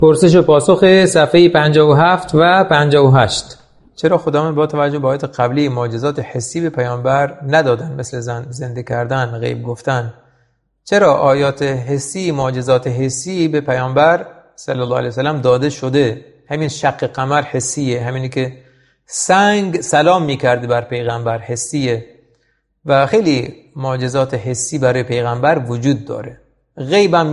پرسش و پاسخ صفحه 57 و 58. چرا خداوند با توجه به آیات قبلی معجزات حسی به پیامبر ندادن، مثل زنده کردن، غیب گفتن؟ چرا آیات حسی، معجزات حسی به پیامبر صلی الله علیه وسلم داده شده؟ همین شق قمر حسیه، همینی که سنگ سلام میکرده بر پیغمبر حسیه و خیلی معجزات حسی برای پیغمبر وجود داره. غیبم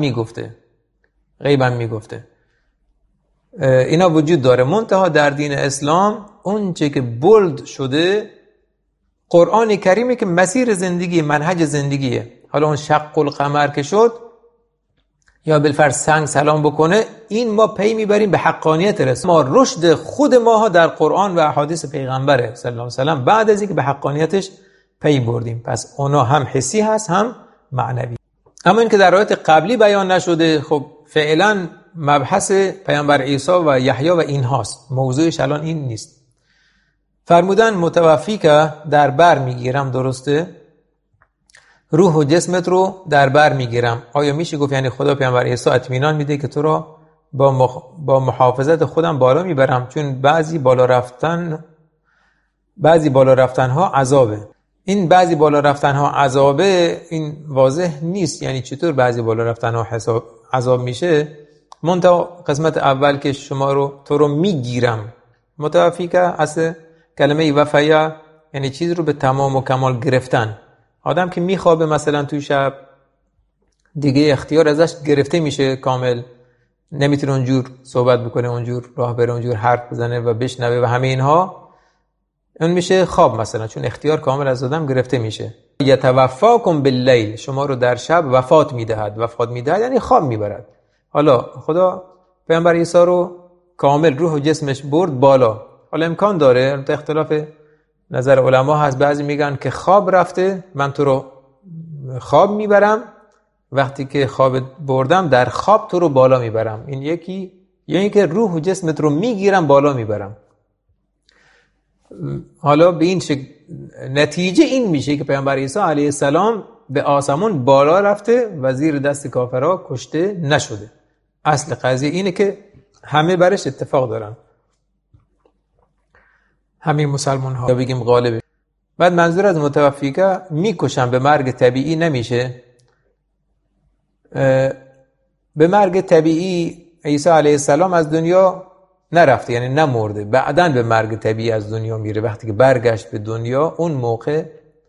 میگفته اینا وجود داره. منتها در دین اسلام اون چه که بولد شده قرآن کریمه که مسیر زندگی، منهج زندگیه. حالا اون شق القمر که شد یا بالفرض سنگ سلام بکنه، این ما پی میبریم به حقانیت رسول. ما رشد خود ماها در قرآن و احادیث پیغمبره صلی الله علیه وسلم بعد از اینکه به حقانیتش پی بردیم. پس اونا هم حسی هست هم معنوی. اما این که در آیات قبلی بیان نشده، خب فعلا مبحث پیامبر عیسی و یحیی و این هاست، موضوعش الان این نیست. فرمودن متوفی که در بر میگیرم، درسته؟ روح و جسمت رو در بر میگیرم. آیا میشه گفت یعنی خدا پیامبر عیسی اطمینان میده که تو را با محافظت خودم بالا میبرم؟ چون بعضی بالا رفتن ها عذابه. این بعضی بالا رفتن ها عذابه، این واضح نیست. یعنی چطور بعضی بالا رفتن ها عذاب میشه؟ منتها قسمت اول که تو رو میگیرم، متوفی که اصل کلمه وفیا یعنی چیز رو به تمام و کمال گرفتن. آدم که میخوابه مثلا تو شب، دیگه اختیار ازش گرفته میشه کامل، نمیتونه اونجور صحبت بکنه، اونجور راه بره، اونجور حرف بزنه و بشنوه و همه اینها. اون میشه خواب مثلا، چون اختیار کامل از آدم گرفته میشه. یتوفاکم باللیل، شما رو در شب وفات میدهد یعنی خواب میبرد. حالا خدا پیامبر عیسی رو کامل روح و جسمش برد بالا. حالا امکان داره، اختلاف نظر علما هست، بعضی میگن که خواب رفته، من تو رو خواب میبرم، وقتی که خواب بردم در خواب تو رو بالا میبرم. این یکی، یعنی که روح و جسمت رو میگیرم بالا میبرم. حالا به این نتیجه این میشه که پیامبر عیسی علیه السلام به آسمون بالا رفته و زیر دست کافرها کشته نشده. اصل قضیه اینه که همه برش اتفاق دارن، همه مسلمان ها بگیم غالبه. بعد منظور از متوفی که میکشن به مرگ طبیعی نمیشه. به مرگ طبیعی عیسی علیه السلام از دنیا نرفته، یعنی نمرده، بعدن به مرگ طبیعی از دنیا میره. وقتی که برگشت به دنیا، اون موقع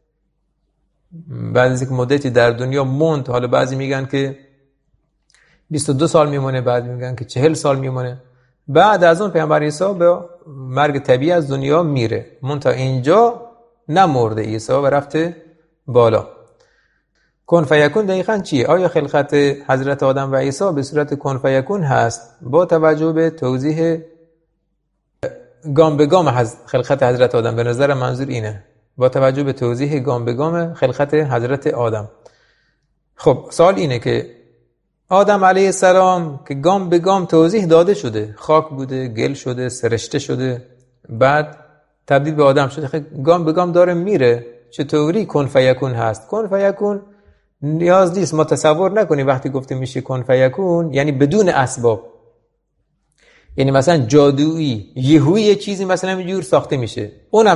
بعد از یک مدتی در دنیا موند. حالا بعضی میگن که 22 سال میمونه، بعضی میگن که 40 سال میمونه. بعد از اون پیامبر عیسی به مرگ طبیعی از دنیا میره. منتها اینجا نمرده عیسی و رفته بالا. کن فیکون دقیقاً چیه؟ آیا خلقت حضرت آدم و عیسی به صورت کن فیکون هست؟ با توجه به توضیح گام به گام خلقت حضرت آدم، به نظر منظور اینه، با توجه به توضیح گام به گام خلقت حضرت آدم. خب سوال اینه که آدم علیه السلام که گام به گام توضیح داده شده، خاک بوده، گل شده، سرشته شده، بعد تبدیل به آدم شده، خب گام به گام داره میره. چطوری کن فیکون هست؟ کن فیکون نیاز نیست ما تصور نکنیم وقتی گفته میشه کن فیکون یعنی بدون اسباب، یعنی مثلا جادویی یهویی یه چیزی مثلا اینجور ساخته میشه. اونم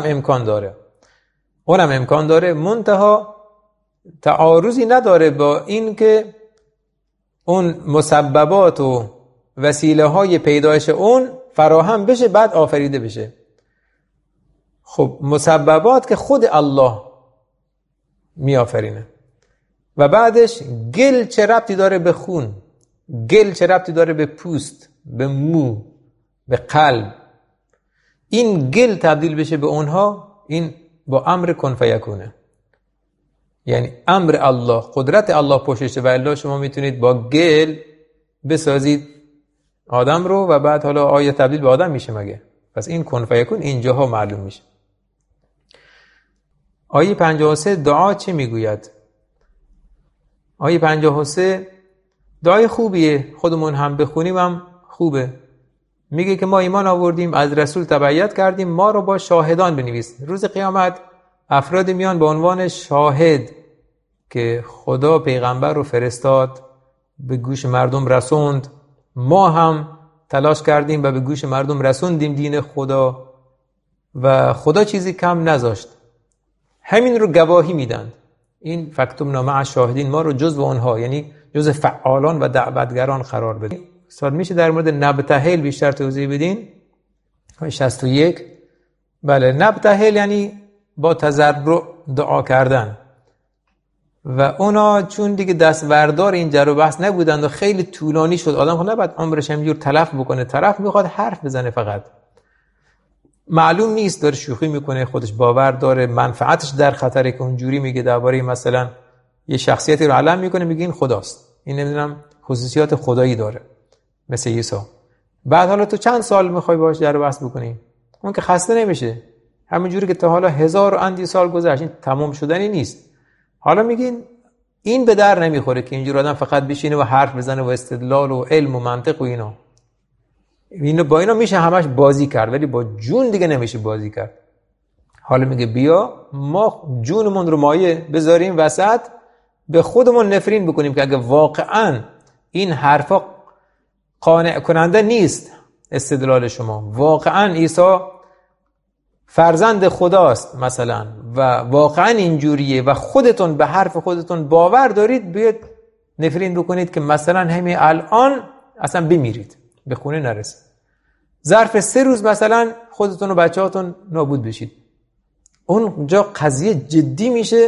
امکان داره، منتها تعارضی نداره با این که اون مسببات و وسیله های پیدایش اون فراهم بشه بعد آفریده بشه. خب مسببات که خود الله می آفرینه و بعدش گل چه ربطی داره به خون؟ گل چه ربطی داره به پوست، به مو، به قلب؟ این گل تبدیل بشه به اونها، این با امر کن فیکونه، یعنی امر الله، قدرت الله پشتشه. و الا شما میتونید با گل بسازید آدم رو و بعد حالا آیا تبدیل به آدم میشه مگه؟ پس این کن فیکون اینجاها معلوم میشه. آیه 53 دعا چه میگوید؟ آیه 53 دعای خوبیه، خودمون هم بخونیم هم خوبه. میگه که ما ایمان آوردیم، از رسول تبعیت کردیم، ما رو با شاهدان بنویس. روز قیامت افراد میان به عنوان شاهد که خدا پیغمبر رو فرستاد، به گوش مردم رسوند، ما هم تلاش کردیم و به گوش مردم رسوندیم دین خدا و خدا چیزی کم نذاشت. همین رو گواهی میدن. این فاکتومنا مع شاهدین، ما رو جزو اونها، یعنی جزو فعالان و دعوتگران قرار بدین. استاد میشه در مورد نبتهل بیشتر توضیح بدین؟ 61. بله، نبتهل یعنی با تضرع دعا کردن و اونا چون دیگه دستوردار این جر و بحث نبودند و خیلی طولانی شد، آدم خود نباید عمرش همینجور تلف بکنه، طرف میخواد حرف بزنه، فقط معلوم نیست داره شوخی میکنه، خودش باور داره منفعتش در خطره که اونجوری میگه درباره مثلا یه شخصیتی رو علم میکنه میگه این خداست، این نمیدونم خصوصیات خدایی داره مثل عیسی. بعد حالا تو چند سال میخوای باهاش جر و بحث بکنی؟ اون که خسته نمیشه، همونجوری که تا حالا 1000 و اندی سال گذشت، این تمام شدنی نیست. حالا میگین این به در نمیخوره که اینجور آدم فقط بشینه و حرف بزنه و استدلال و علم و منطق و اینو با اینا میشه همش بازی کرد، ولی با جون دیگه نمیشه بازی کرد. حالا میگه بیا ما جونمون رو مایه بذاریم وسط، به خودمون نفرین بکنیم که اگه واقعا این حرفا قانع کننده نیست، استدلال شما واقعا عیسی فرزند خداست مثلا و واقعا اینجوریه و خودتون به حرف خودتون باور دارید، بیاید نفرین بکنید که مثلا همین الان اصلا بمیرید، به خونه نرسید، ظرف 3 روز مثلا خودتون و بچه‌هاتون نابود بشید. اونجا قضیه جدی میشه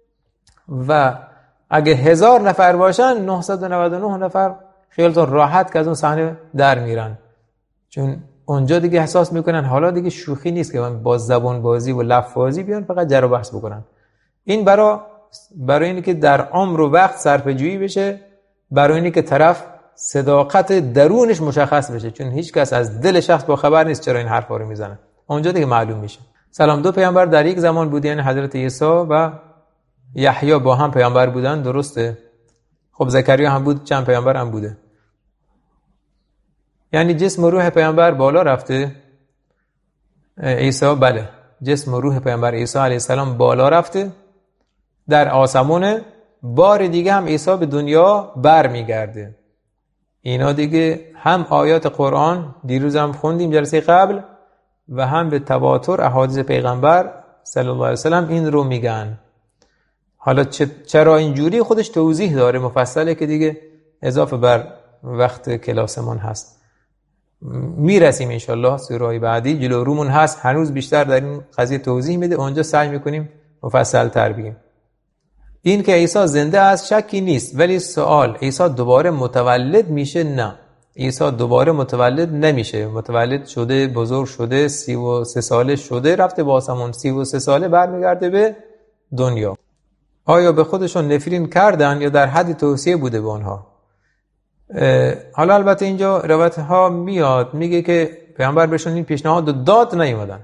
و اگه 1000 نفر باشن 999 نفر خیالتون راحت که از اون صحنه در میرن، چون اونجا دیگه احساس میکنن حالا دیگه شوخی نیست که من با زبان بازی و لفظ بازی بیان فقط جر و بحث بکنن. این برای اینه که در عمر و وقت صرفه‌جویی بشه، برای اینه که طرف صداقت درونش مشخص بشه، چون هیچ کس از دل شخص با خبر نیست چرا این حرفا رو میزنه، اونجا دیگه معلوم میشه. سلام، 2 پیامبر در یک زمان بودن، یعنی حضرت عیسی و یحیی با هم پیامبر بودن، درسته؟ خب زکریا هم بود، چند پیامبر هم بوده، یعنی جسم و روح پیامبر بالا رفته. عیسی بله، جسم و روح پیامبر عیسی علیه السلام بالا رفته در آسمونه، بار دیگه هم عیسی به دنیا بر میگرده. اینا دیگه هم آیات قرآن دیروز هم خوندیم جلسه قبل و هم به تواتر احادیث پیغمبر صلی الله علیه وسلم این رو میگن. حالا چرا اینجوری خودش توضیح داره مفصله که دیگه اضافه بر وقت کلاسمون هست، میرسیم انشالله سوره‌های بعدی جلو رومون هست، هنوز بیشتر در این قضیه توضیح میده، اونجا سعی میکنیم مفصل تر بگیم. این که عیسی زنده است شکی نیست، ولی سوال عیسی دوباره متولد میشه؟ نه، عیسی دوباره متولد نمیشه. متولد شده، بزرگ شده، 33 ساله شده، رفته با آسمون، 33 ساله برمیگرده به دنیا. آیا به خودشون نفرین کردن یا در حد توصیه بوده به آنها؟ حالا البته اینجا روایت ها میاد میگه که پیامبر بهشون این پیشنهاد داد نیومدن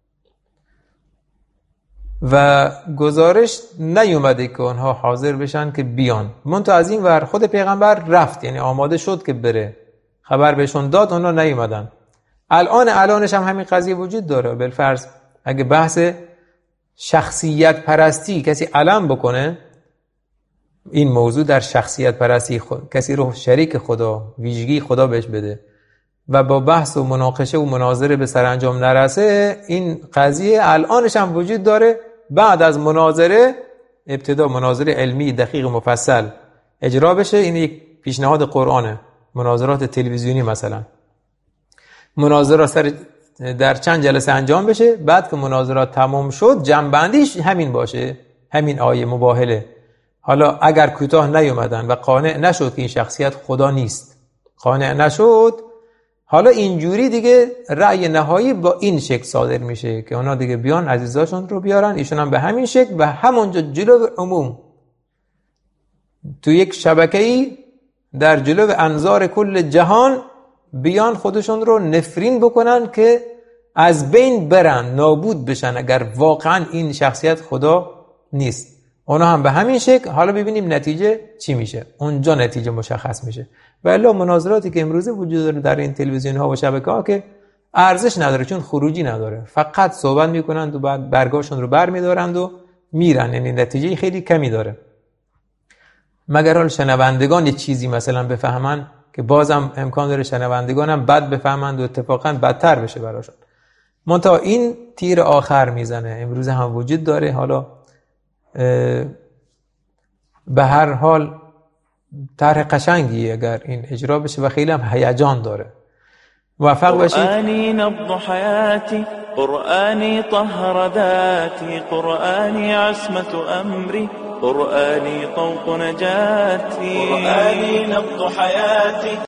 و گزارش نیومده که آنها حاضر بشن که بیان. منتها از این ور خود پیغمبر رفت، یعنی آماده شد که بره، خبر بهشون داد، آنها نیومدن. الانش هم همین قضیه وجود داره. بالفرض اگه بحث شخصیت پرستی کسی علم بکنه، این موضوع در شخصیت پرستی کسی رو شریک خدا، ویژگی خدا بهش بده و با بحث و مناقشه و مناظره به سرانجام نرسه، این قضیه الانش هم وجود داره. بعد از مناظره، ابتدا مناظره علمی دقیق و مفصل اجرا بشه، این یک پیشنهاد قرآنه. مناظرات تلویزیونی مثلا مناظره در چند جلسه انجام بشه، بعد که مناظرات تمام شد جمع‌بندیش همین باشه، همین آیه مباهله. حالا اگر کوتاه نیومدن و قانع نشد که این شخصیت خدا نیست، قانع نشد، حالا اینجوری دیگه رأی نهایی با این شکل صادر میشه که اونا دیگه بیان عزیزاشون رو بیارن، ایشون هم به همین شکل و همونجا جلو عموم تو یک شبکه‌ای در جلو انظار کل جهان بیان خودشون رو نفرین بکنن که از بین برن، نابود بشن اگر واقعا این شخصیت خدا نیست. اونا هم به همین شکل. حالا ببینیم نتیجه چی میشه، اونجا نتیجه مشخص میشه. ولی مناظراتی که امروزه وجود داره در این تلویزیون ها و شبکه ها که ارزش نداره، چون خروجی نداره، فقط صحبت میکنند و بعد برگاشون رو بر میدارند و میرن، یعنی نتیجه خیلی کمی داره. مگر حال شنوندگان یه چیزی مثلا بفهمن که بازم امکان داره شنوندگانم بد بفهمند و اتفاقا بدتر بشه براشون. منتها این تیر آخر میزنه، امروز هم وجود داره. حالا به هر حال طرح قشنگی اگر این اجرا بشه و خیلی هم هیجان داره. موفق باشید. قرآني نبض حياتي، قرآني طهر ذاتي، قرآني عصمة أمري، قرآني طوق نجاتي، قرآني نبض حياتي.